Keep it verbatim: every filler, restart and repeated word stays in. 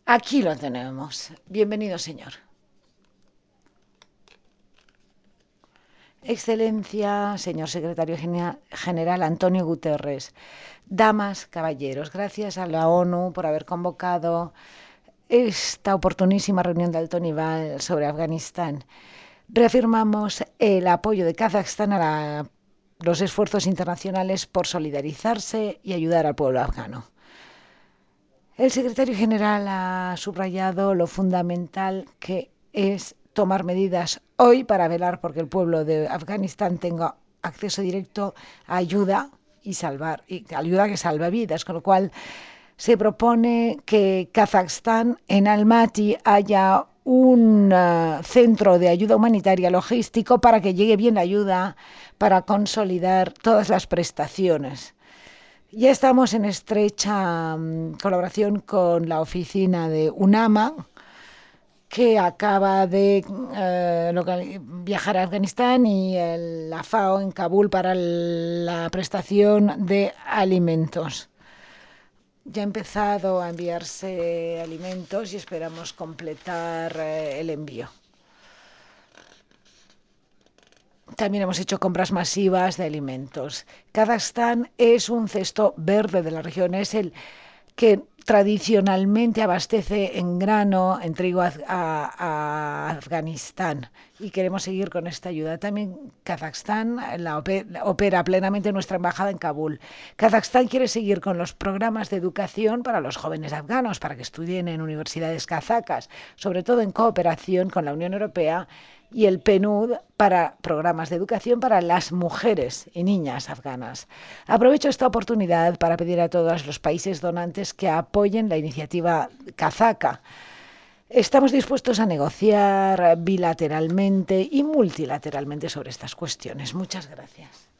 Aquí lo tenemos. Bienvenido, señor. Excelencia, señor secretario general Antonio Guterres, damas, caballeros, gracias a la ONU por haber convocado esta oportunísima reunión de alto nivel sobre Afganistán. Reafirmamos el apoyo de Kazajstán a la, los esfuerzos internacionales por solidarizarse y ayudar al pueblo afgano. El secretario general ha subrayado lo fundamental que es tomar medidas hoy para velar porque el pueblo de Afganistán tenga acceso directo a ayuda y salvar y ayuda que salva vidas, con lo cual se propone que Kazajstán, en Almaty, haya un uh, centro de ayuda humanitaria logístico para que llegue bien la ayuda, para consolidar todas las prestaciones. Ya estamos en estrecha um, colaboración con la oficina de UNAMA, que acaba de uh, viajar a Afganistán, y el, la FAO en Kabul para la prestación de alimentos. Ya ha empezado a enviarse alimentos y esperamos completar eh, el envío. También hemos hecho compras masivas de alimentos. Kazajstán es un cesto verde de la región, es el que tradicionalmente abastece en grano, en trigo a, a, a Afganistán, y queremos seguir con esta ayuda. También Kazajstán la opera, opera plenamente nuestra embajada en Kabul. Kazajstán quiere seguir con los programas de educación para los jóvenes afganos, para que estudien en universidades kazakas, sobre todo en cooperación con la Unión Europea y el P N U D para programas de educación para las mujeres y niñas afganas. Aprovecho esta oportunidad para pedir a todos los países donantes que apoyen la iniciativa kazaka. Estamos dispuestos a negociar bilateralmente y multilateralmente sobre estas cuestiones. Muchas gracias.